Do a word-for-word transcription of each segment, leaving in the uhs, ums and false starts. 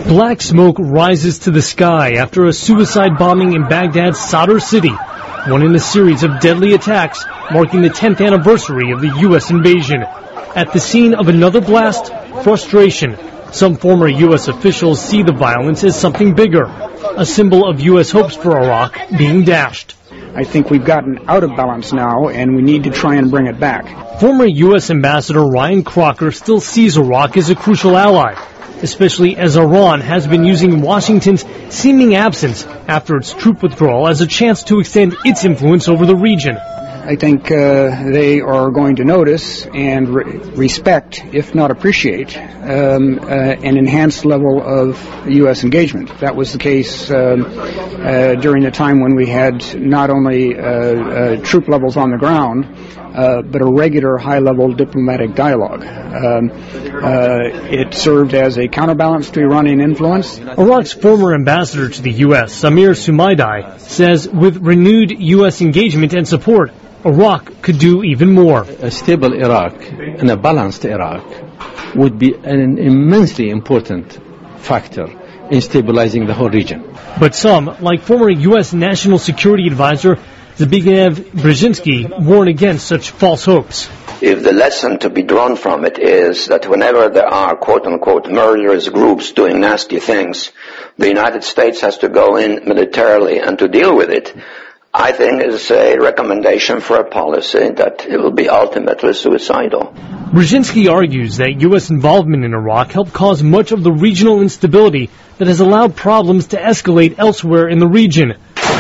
Black smoke rises to the sky after a suicide bombing in Baghdad's Sadr city, one in a series of deadly attacks marking the tenth anniversary of the U S invasion. At the scene of another blast, frustration. Some former U S officials see the violence as something bigger, a symbol of U S hopes for Iraq being dashed. I think we've gotten out of balance now, and we need to try and bring it back. Former U S Ambassador Ryan Crocker still sees Iraq as a crucial ally, especially as Iran has been using Washington's seeming absence after its troop withdrawal as a chance to extend its influence over the region. I think uh, they are going to notice and re- respect, if not appreciate, um, uh, an enhanced level of U S engagement. That was the case um, uh, during the time when we had not only uh, uh, troop levels on the ground, uh, but a regular high-level diplomatic dialogue. Um, uh, it served as a counterbalance to Iranian influence. Iraq's former ambassador to the U S, Samir Sumaidai, says with renewed U S engagement and support, Iraq could do even more. A stable Iraq and a balanced Iraq would be an immensely important factor in stabilizing the whole region. But some, like former U S National Security Advisor Zbigniew Brzezinski, warn against such false hopes. If the lesson to be drawn from it is that whenever there are quote-unquote murderous groups doing nasty things, the United States has to go in militarily and to deal with it, I think is a recommendation for a policy that it will be ultimately suicidal. Brzezinski argues that U S involvement in Iraq helped cause much of the regional instability that has allowed problems to escalate elsewhere in the region.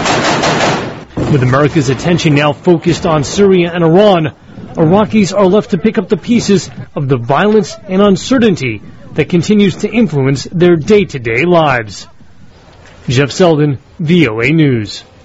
With America's attention now focused on Syria and Iran, Iraqis are left to pick up the pieces of the violence and uncertainty that continues to influence their day-to-day lives. Jeff Selden, V O A News.